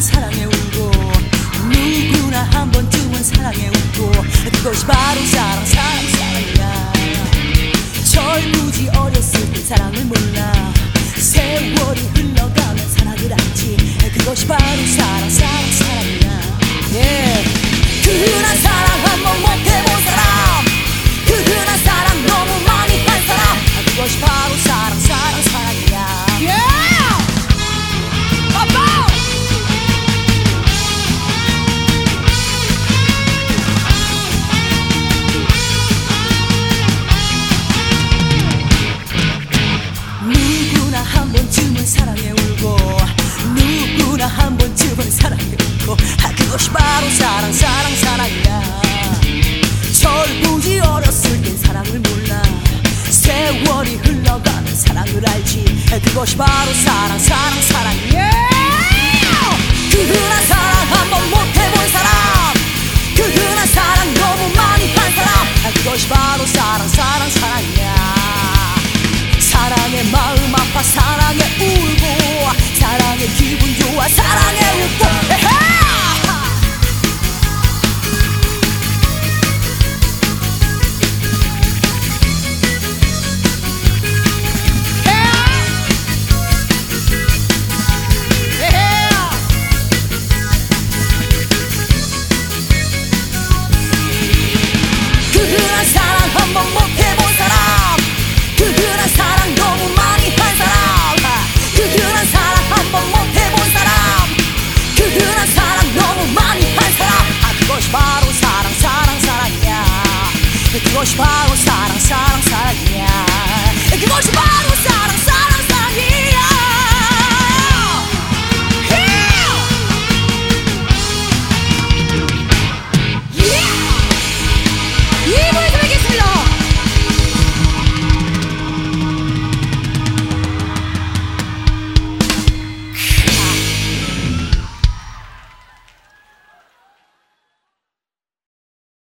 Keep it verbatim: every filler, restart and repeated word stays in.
사랑에 울고 누구나 한 번쯤은 사랑에 울고 그것이 바로 사랑 사랑 사랑이야. 젊은이 어렸을 때 사랑을 몰라 세월이 흘러가면 사랑을 알지 그것이 바로 사랑 사랑 사랑이야. yeah. 그 흔한 사랑 한번 못해본 사람 그 흔한 사랑 너무 많이 한 사람 그것이 바로 사랑 사랑 사랑이야. yeah. 누구나 한 번쯤은 사랑에 울고 누구나 한 번쯤은 사랑에 울고 아 그것이 바로 사랑 사랑 사랑이야. 젊은이 어렸을 땐 사랑을 몰라 세월이 흘러가면 사랑을 알지 그것이 바로 사랑 사랑 사랑이야. 그 흔한 사랑 한번 못해본 사람 그 흔한 사랑 너무 많이 한 사람 아 그것이 바로 사랑 사랑 사랑이야. 사랑에 마음 아파 사랑에 울고 사랑에 기분 좋아 사랑에 웃고 에헤! 그 흔한 사랑 한번 못해본 사람 그 흔한 사랑 너무 많이 한 사람 그 흔한 사랑 한번 못해본 사람 그 흔한 사랑 너무 많이 한 사람 아 그것이 바로 사랑 사랑 사랑이야. 그것이 바로 사랑 사랑 사랑이야. 그것이 바로 사랑